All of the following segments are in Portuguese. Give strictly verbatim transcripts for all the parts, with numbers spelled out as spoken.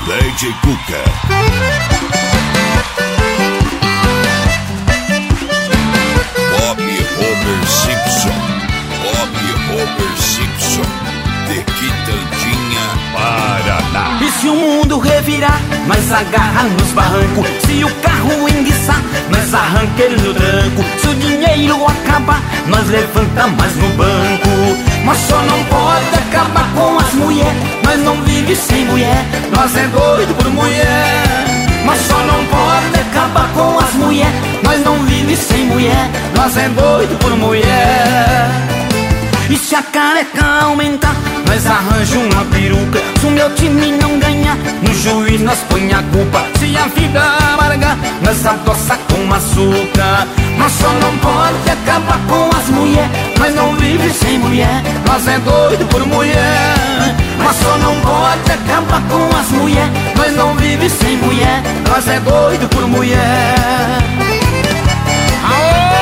Lady Cuca. Bob Homer Simpson. Bob Homer Simpson. De Quitandinha, Paraná. E se o mundo revirar, nós agarra nos barrancos. Se o carro enguiçar, nós arranca ele no tranco. Se o dinheiro acabar, nós levanta mais no banco. Mas só não pode acabar com as mulheres. Nós não vive sem mulher, nós é doido por mulher. Mas só não pode acabar com as mulheres. Nós não vive sem mulher, nós é doido por mulher. E se a careca aumentar, nós arranja uma peruca. Se o meu time não ganhar, no juiz nós põe a culpa. Se a vida amargar, nós adoça com açúcar. Mas só não pode acabar com as mulheres. Nós não vive sem mulher, nós é doido por mulher. Mas só não pode acabar com as mulheres. Nós não vive sem mulher, nós é doido por mulher. Aô!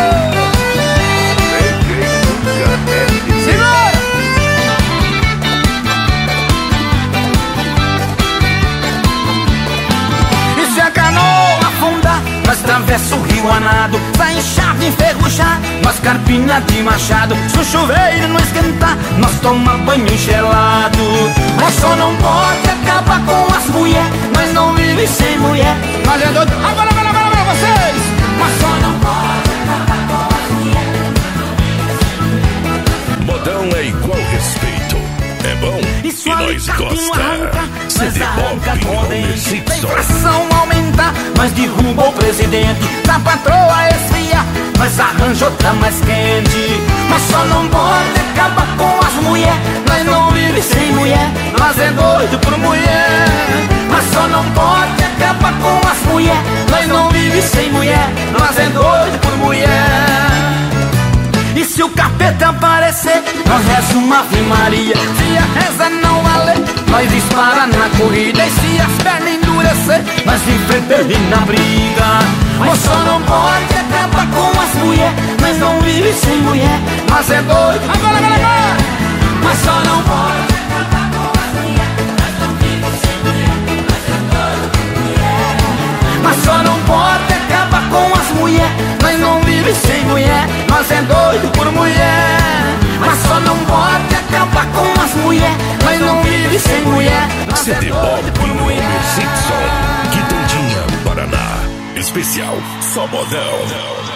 Nós atravessa o rio a nado, vai enxado, enferrujar, nós carpinha de machado. Se o chuveiro não esquentar, nós toma banho gelado. Mas só não pode acabar com as mulheres. Nós não vive sem mulher, nós é doido. Agora, agora, agora, agora, vocês! Mas só não pode acabar com as mulheres. Modão é igual respeito. É bom e, e nós gosta. C D Bob Homer Simpson. A inflação aumentar, nós derruba o presidente. Da patroa esfria, nós arranja outra mais quente. Mas só não pode acabar com as mulheres. Nós não vive sem mulher, nós é doido por mulher. Mas só não pode acabar com as mulheres. Nós não vive sem mulher, nós é doido por mulher. E se o capeta aparecer, nós reza uma Ave Maria. Se a reza não valer, nós dispara na corrida. E se as pernas endurecer, nós enfrenta ele na briga. Mas só não pode acabar com as mulheres. Nós não vive sem mulher, nós é doido. Agora, agora, agora! Mas só não pode acabar com as mulheres. Nós não vive sem mulher, nós é doido por mulher. Mas só não pode acabar com as mulheres. Nós não vive sem mulher, nós é doido por mulher. Mas só não pode acabar com as mulheres. Nós não vive sem mulher, nós C D é Bob doido por mulher. Homer Simpson. Quitandinha, Paraná. Especial Só Modão.